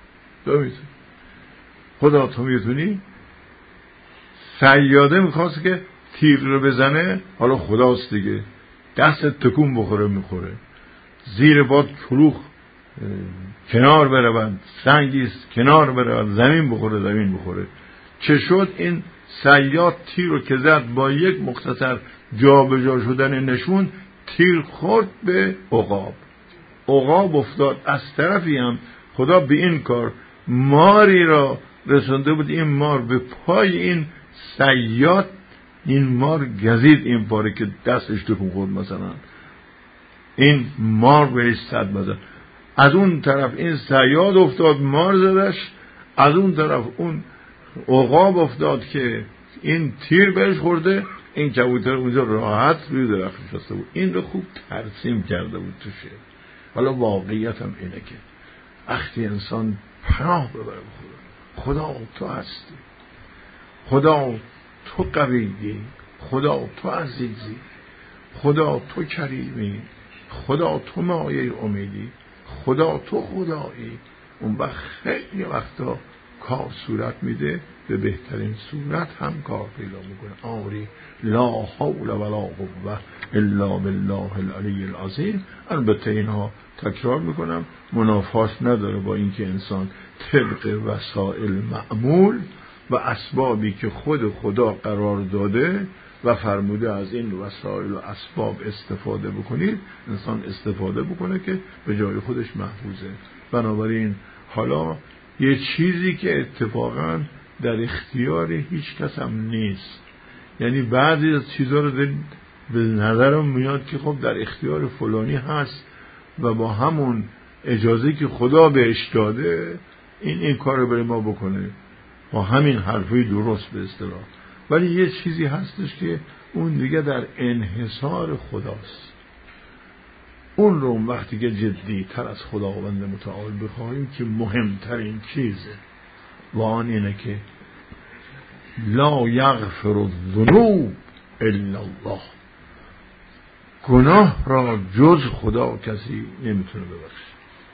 خدا تو میتونی. صیاده میخواست که تیر رو بزنه، حالا خداست دیگه، دست تکون بخوره میخوره، زیر باد کلوخ کنار برود، سنگیست کنار برود، زمین بخوره. چه شد؟ این صیاد تیر رو که زد، با یک مختصر جا به جا شدن نشون، تیر خورد به عقاب افتاد. از طرفی هم خدا به این کار ماری را رسونده بود، این مار به پای این صیاد، این مار گزید این پاره که دستش تکون خورد، مثلا این مار بهش صد بزد. از اون طرف این صیاد افتاد، مار زدش، از اون طرف اون عقاب افتاد که این تیر بهش خورده، این کبوتر اونجا راحت روی درخت نشسته بود. این رو خوب ترسیم کرده بود تو شعر. حالا واقعیت هم اینه که وقتی انسان پناه ببره به خدا تو هستی، خدا تو قویی، خدا تو عزیزی، خدا تو کریمی، خدا تو مایه امیدی، خدا تو خدایی. اون وقت خیلی وقتا کار صورت میده، به بهترین صورت هم کار پیدا میکنه. آری لا حول ولا قوة الا بالله العلی العظیم. البته اینها تکرار میکنم منافات نداره با اینکه انسان طبق وسائل معمول و اسبابی که خود خدا قرار داده و فرموده از این وسایل و اسباب استفاده بکنید، انسان استفاده بکنه که به جای خودش محفوظه. بنابراین حالا یه چیزی که اتفاقا در اختیار هیچ کس هم نیست، یعنی بعضی از چیزها رو به نظرم میاد که خب در اختیار فلانی هست و با همون اجازه که خدا بهش داده این کار رو برای ما بکنه، با همین حرفی درست به اصطلاح. ولی یه چیزی هستش که اون دیگه در انحصار خداست. اون رو وقتی که جدی تر از خداوند متعال بخواهیم که مهمترین چیزه و آن اینه که لا یغفر الذنوب الا الله. گناه را جز خدا کسی نمیتونه ببخشه.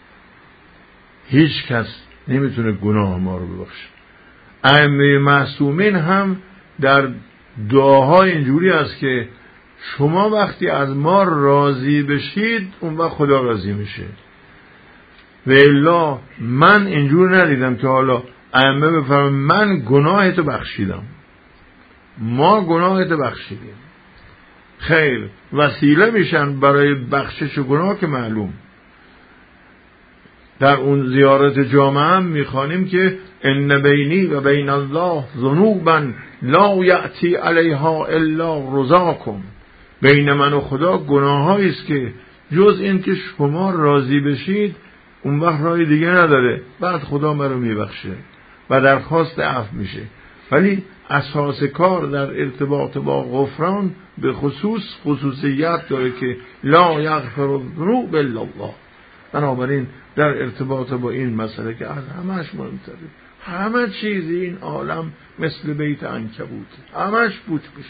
هیچ کس نمیتونه گناه ما رو ببخشه. ائمه معصومین هم در دعاهای اینجوری است که شما وقتی از ما راضی بشید اون وقت خدا راضی میشه. و الا من اینجور ندیدم که حالا ائمه بفرمایند من گناهتو بخشیدم، ما گناهتو بخشیدیم. خیر، وسیله میشن برای بخشش گناه که معلوم. در اون زیارت جامعه هم میخوانیم که ان بینی و بین الله ذنوبا لا یأتی علیها الا رزاکم. بین من و خدا گناهایی است که جز این که شما راضی بشید اون وقت راه دیگه نداره، بعد خدا مرا میبخشه و درخواست عفو میشه. ولی اساس کار در ارتباط با غفران به خصوصیت داره که لا یغفر الذنوب الا الله. بنابراین در ارتباط با این مسئله که از همش مهمتره، همه چیز این عالم مثل بیت عنکبوت، همش پوچ میشه.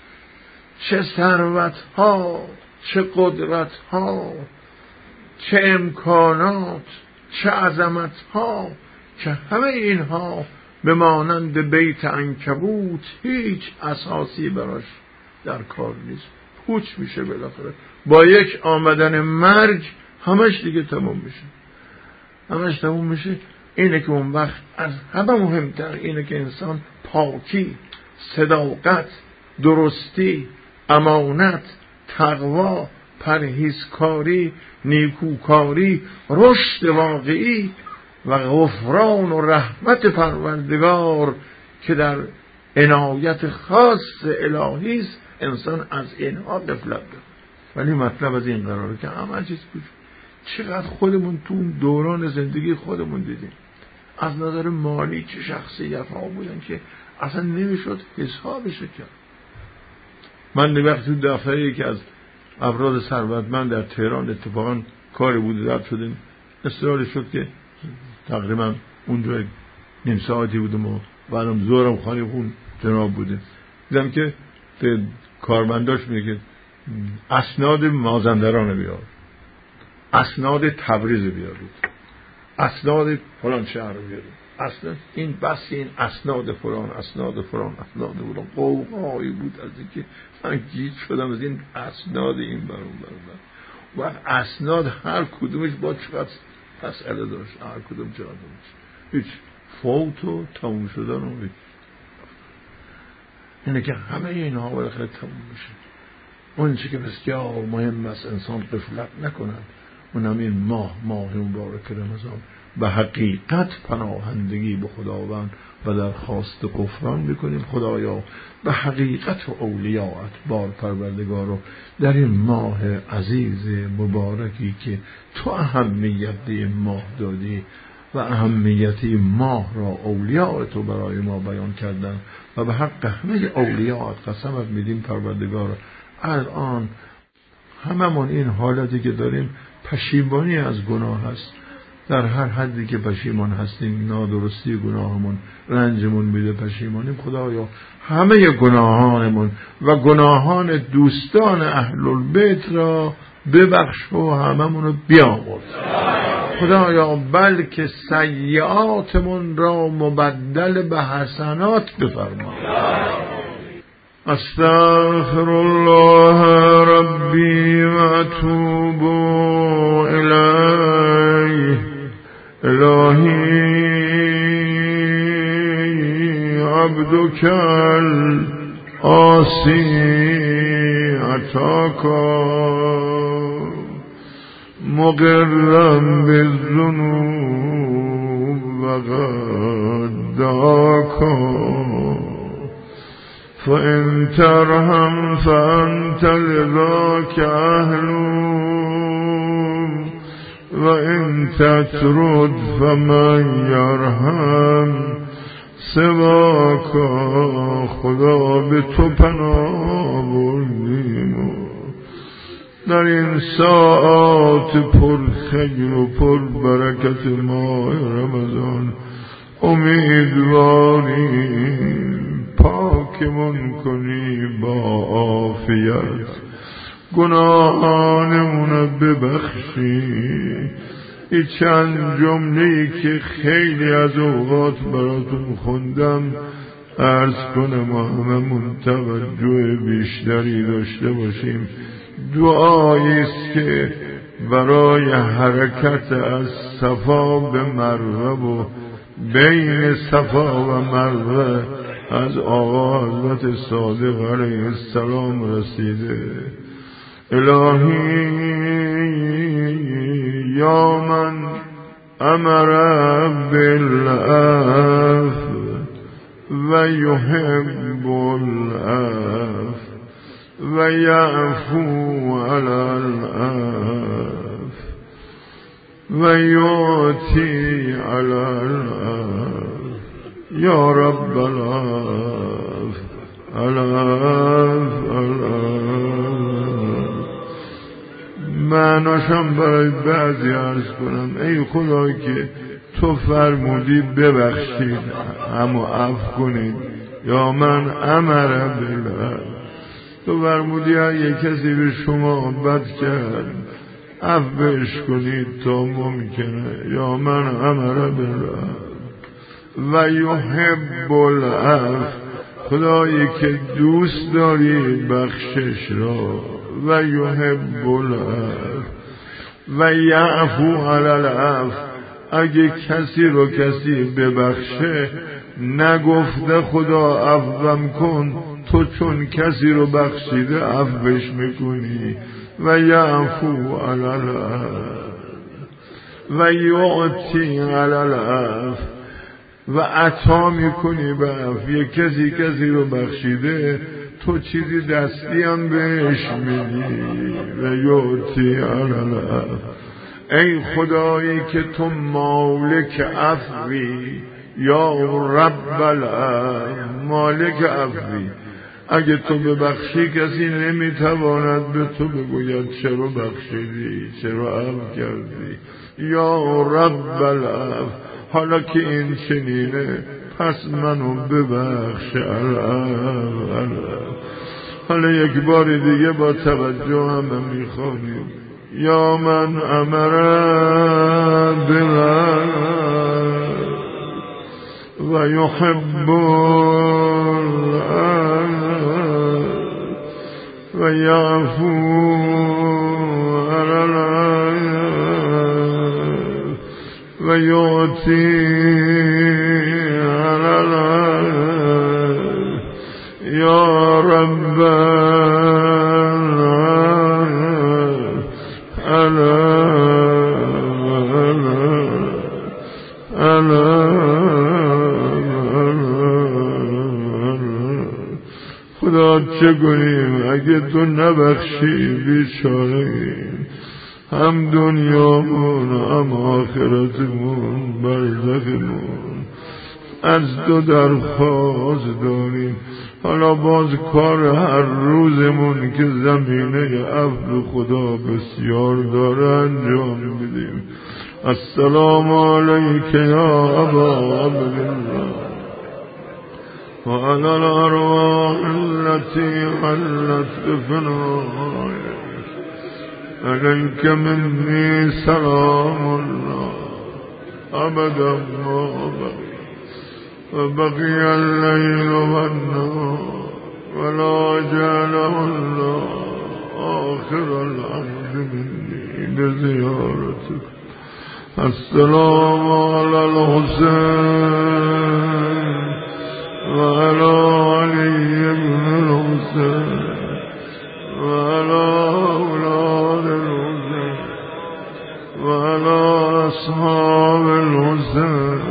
چه ثروت ها، چه قدرت ها، چه امکانات، چه عظمت ها، که همه اینها به مانند بیت عنکبوت هیچ اساسی براش در کار نیست، پوچ میشه. بالاخره با یک آمدن مرگ همش دیگه تمام میشه، همش تمام میشه. اینه که اون وقت از همه مهمتر اینه که انسان پاکی، صداقت، درستی، امانت، تقوا، پرهیزکاری، نیکوکاری، رشد واقعی و غفران و رحمت پروردگار که در عنایت خاص الهی است، انسان از اینها غفلت داره. ولی مطلب از این قراره که همه چیز بود. چقدر خودمون تو دوران زندگی خودمون دیدیم از نظر مالی چه شخصیت ها بودن که اصلا نمیشد حسابش کرد. من وقتی تو دفتر یکی از افراد ثروتمند در تهران اتفاقا کاری بود رد شدیم، اصرار شد که تقریبا اونجا نیم ساعتی بودم و بعدم زورم خانه خون جناب بودیم، دیدم که کارمنداش میگه اسناد مازندران بیار، اسناد تبریز بیارید، اسناد فلان شهر بیارید، اسناد این بس، این اسناد فلان، اسناد فلان، اسناد فلان. قوقایی بود از اینکه من گیج شدم از این اسناد این برون و اسناد هر کدومش با چقدر مسئله داشت، هر کدوم چقدر داشت، هیچ فوت و تموم شدن و هیچ. اینه که همه اینها بالاخره تموم میشه. اون چی که بسیار مهم است انسان غفلت نکند، اونم این ماه مبارک رمضان به حقیقت پناهندگی به خداوند و درخواست غفران بکنیم. خدایا به حقیقت و اولیاءت بار پروردگار رو در این ماه عزیز مبارکی که تو اهمیت این ماه دادی و اهمیت این ماه را اولیاء تو برای ما بیان کردن و به حق همه اولیاءت قسمت میدیم پروردگار. الان هممون این حالتی که داریم پشیمانی از گناه هست، در هر حدی که پشیمان هستیم، نادرستی گناهمون رنجمون میده پشیمانیم. خدایا همه گناهانمون و گناهان دوستان اهل البیت را ببخش و هممون رو بیامرز. خدایا بلکه سیئاتمون را مبدل به حسنات بفرما. استغفر الله ربی و اتوب الیه. الهی عبدک العاصی اتاکا مقرم بالذنوب و قد دعاکا فإن ترحم فأنت لذاك أهل وإن تترد فمن يرحم سواك. خدا به تو پناه بردیم در این ساعات پر خیر و پر برکت ماه رمضان. امیدواریم پاکمون کنی با عافیت، گناهانمون ببخشی. این چند جمله‌ای که خیلی از اوقات براتون خوندم عرض کنم و هممون توجه بیشتری داشته باشیم. دعایی است که برای حرکت از صفا به مروه و بین صفا و مروه از آقا حضرت صادق علیه السلام رسیده. الهی یا من امر بالعفو و یحب العفو و یعفو علی العفو و یعطی علی العفو یا رب العفو العفو. معناشم برای بعضی عرض کنم. ای خدا که تو فرمودی ببخشید اما عفو کنید، یا من امر بالعفو، تو فرمودی اگه کسی به شما بد کرد عفوش کنید تا ممکنه، یا من امر بالعفو و یحب العفو، خدایی که دوست داری بخشش را، و یحب العفو و یعفو علی العفو، اگه کسی رو کسی ببخشه نگفته خدا عفوم کن، تو چون کسی رو بخشیده عفوش میکنی، و یعفو علی العفو و یعطی علی العفو، و عطا میکنی به عفو. یک کسی رو بخشیده تو چیزی دستی هم بهش میدی، و یعطی علی العفو. ای خدایی که تو مالک عفوی، یا رب العفو، مالک عفوی، اگه تو ببخشی کسی نمیتواند به تو بگوید چرا بخشیدی، چرا عفو کردی، یا رب العفو، حالا که این چنینه پس منو ببخش العفو. حالا یک بار دیگه با توجه هم میخوانیم، یا من امر بالعفو و یحب العفو و یعفو علی العفو و یعطی علی العفو یا رب خدا چه کنیم اگه تو نبخشی بیچاره‌ایم، هم دنیامون هم آخرتمون برزخمون از تو درخواست داریم. حالا باز کار هر روزمون که زمینه عفو خدا بسیار داره انجام بدیم. السلام علیک یا ابا عبدالله و علی الارواح التي حلت بفنائك، علیک منی سلام الله ابدا ما بقی و بقی اللیل و النهار ولا جعله الله آخر العهد منی بزیارتك. السلام علی الحسین و علی علی بن الحسین و علی اولاد الحسین و علی اصحاب الحسین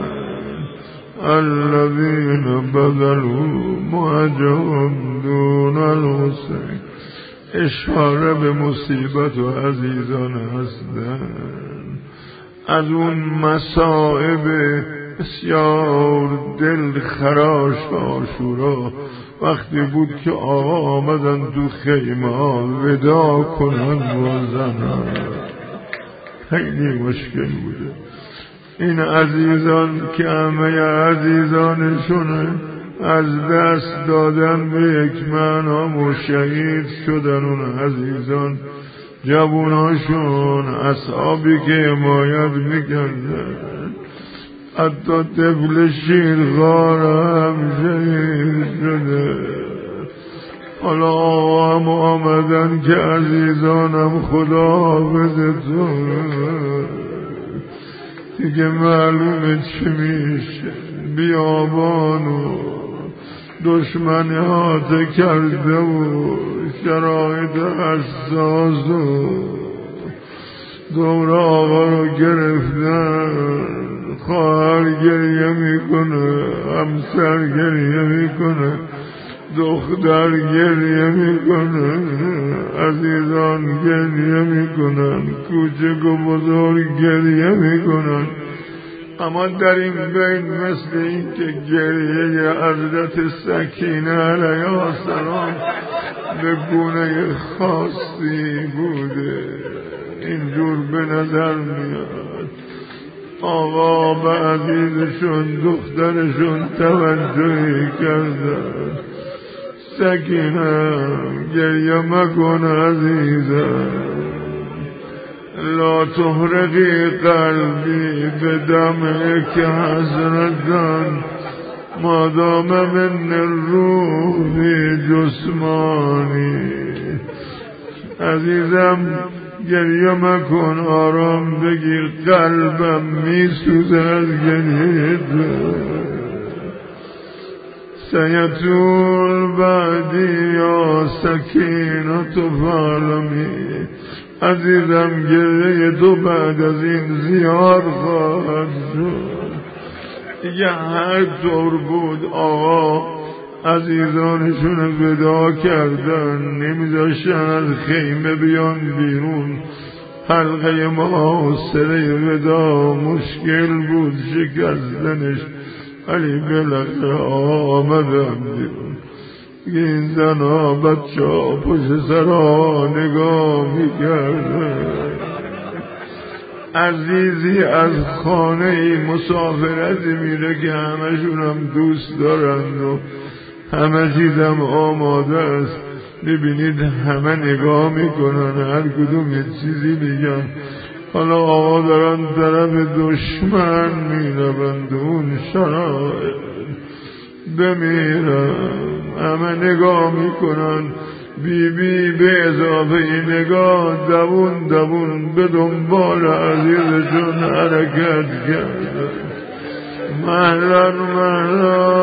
الذين بذلوا مهجهم دون الحسین. اشاره به مصیبت و عزیزان هستند. از اون مصائب بسیار دل خراش عاشورا وقتی بود که آقا آمدن تو خیمه ها ودا کنن با زنان، خیلی مشکل بوده. این عزیزان که همه عزیزانشونه از دست دادن به یک معنا شهید شدن. اون عزیزان جواناشون اصحابی که حمایت میکردن، حتی طفل شیرخوار هم شهید شده. حالا هم آمدن که عزیزانم خداحافظتون، دیگه معلومه چی میشه. بیابان و دشمنی هاته کرده و شرایط حساس و دور آقا رو گرفتن، خواهر گریه میکنه، همسر گریه میکنه، دختر گریه میکنه، عزیزان گریه میکنن، کوچک و بزرگ گریه میکنن. اما در این بین مثل این که گریه حضرت سکینه علیه السلام به گونه خاصی بوده، اینجور به نظر میاد. آقا به عزیزشون دخترشون توجهی کردن. سکینه گریه مکن عزیزم، لا تحرقی قلبی به دمعک حسرتن مادام من روحی جسمانی. عزیزم گریه مکن، آرام بگیر، قلبم میسوزه از گریه تو. سیطول بعدی یا سکینه تو فعلمی. عزیزم گریه تو بعد از این زیاد خواهد شد. دیگه هر طور بود آقا عزیزانشون ودا کردن، نمیذاشتن از خیمه بیان بیرون. حلقه محاصره ودا مشکل بود شکستنش، ولی بالاخره آمدن بیرون. این زن ها بچه ها پشت سرها نگاه میکردن. عزیزی از خانه مسافرتی میره که همشون هم دوست دارند و همه چیزم آماده است. ببینید همه نگاه میکنن، هر کدوم یه چیزی میگن. حالا آقا دارن طرف دشمن میروند، اون شرایط بمیرن. همه نگاه میکنن، بی به اضافه این نگاه دوون به دنبال عزیزشون حرکت کردن. مهلا